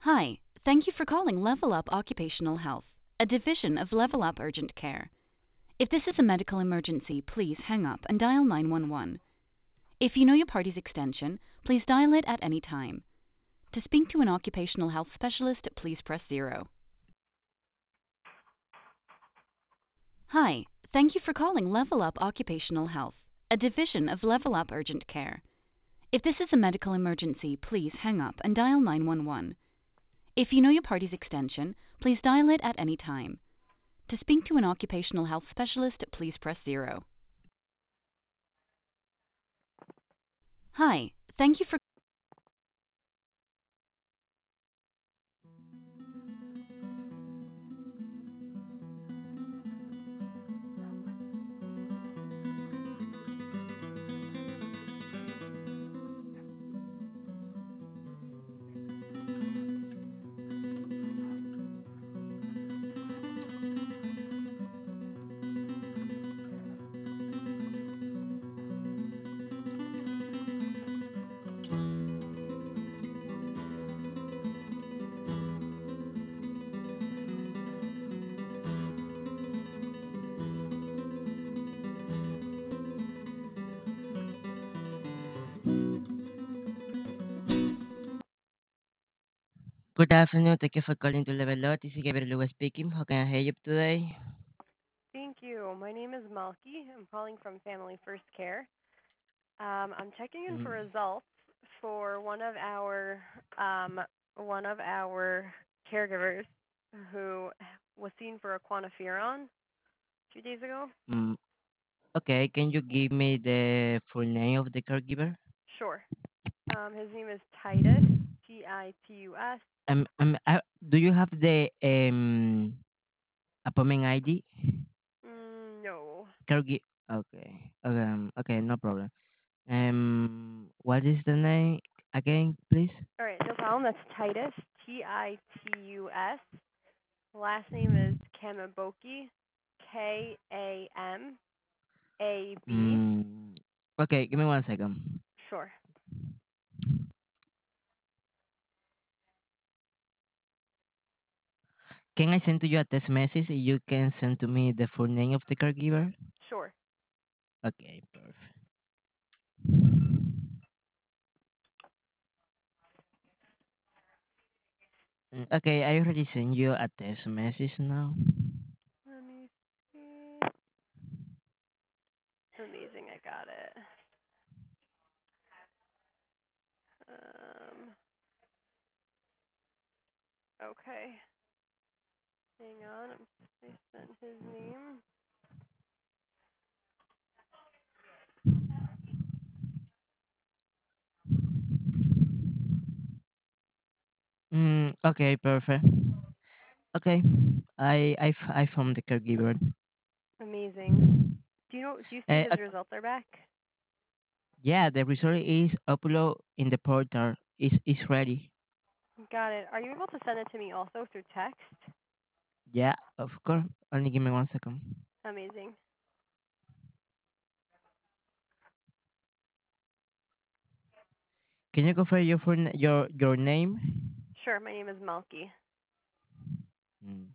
Hi, thank you for calling Level Up Occupational Health, a division of Level Up Urgent Care. If this is a medical emergency, please hang up and dial 911. If you know your party's extension, please dial it at any time. To speak to an occupational health specialist, please press 0. Hi, thank you for calling Level Up Occupational Health, a division of Level Up Urgent Care. If this is a medical emergency, please hang up and dial 911. If you know your party's extension, please dial it at any time. To speak to an occupational health specialist, please press 0. Hi, thank you for Good afternoon. Thank you for calling to Level Up. This is Gabriel Lewis speaking. How can I help you today? Thank you. My name is Malky. I'm calling from Family First Care. I'm checking in for Mm, results for one of our caregivers who was seen for a quantiferon 2 days ago. mm, okay, can you give me the full name of the caregiver? Sure. His name is Titus, Titus. Do you have the appointment ID? No. Okay, okay, no problem. What is the name again, please? All right, no problem. That's Titus, Titus. Last name is Kamaboki, Kamab. Mm, okay, give me 1 second. Sure. Can I send to you a text message? You can send to me the full name of the caregiver. Sure. Okay, perfect. Okay, I already sent you a text message now. Let me see. Amazing, I got it. Okay. Hang on, I sent his name. Okay, perfect. Okay, I found the caregiver. Amazing. Do you see his Okay, results are back? yeah, the result is upload in the portal. Is ready. Got it. Are you able to send it to me also through text? Yeah, of course. Only give me 1 second. Amazing. Can you confirm your your name? Sure, my name is Malky. Mm.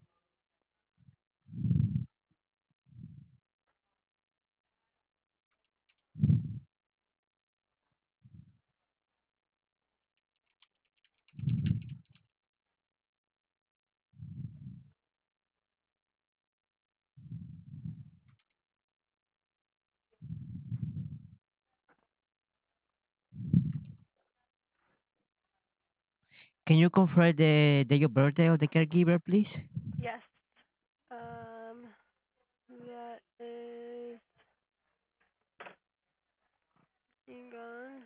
Can you confirm the your birthday of the caregiver, please? Yes. Um, that is, hang on.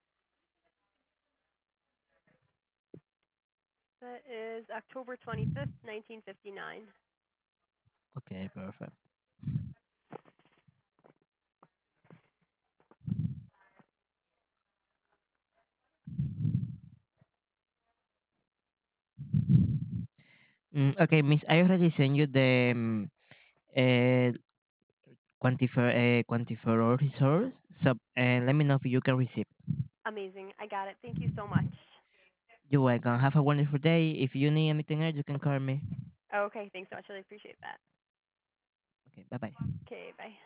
That is October 25th, 1959. Okay, perfect. Okay, Miss, I already sent you the uh, quantifer resource. So let me know if you can receive. Amazing. I got it. Thank you so much. You're welcome. Have a wonderful day. If you need anything else, you can call me. Okay, thanks so much. Really appreciate that. Okay, bye bye. Okay, bye.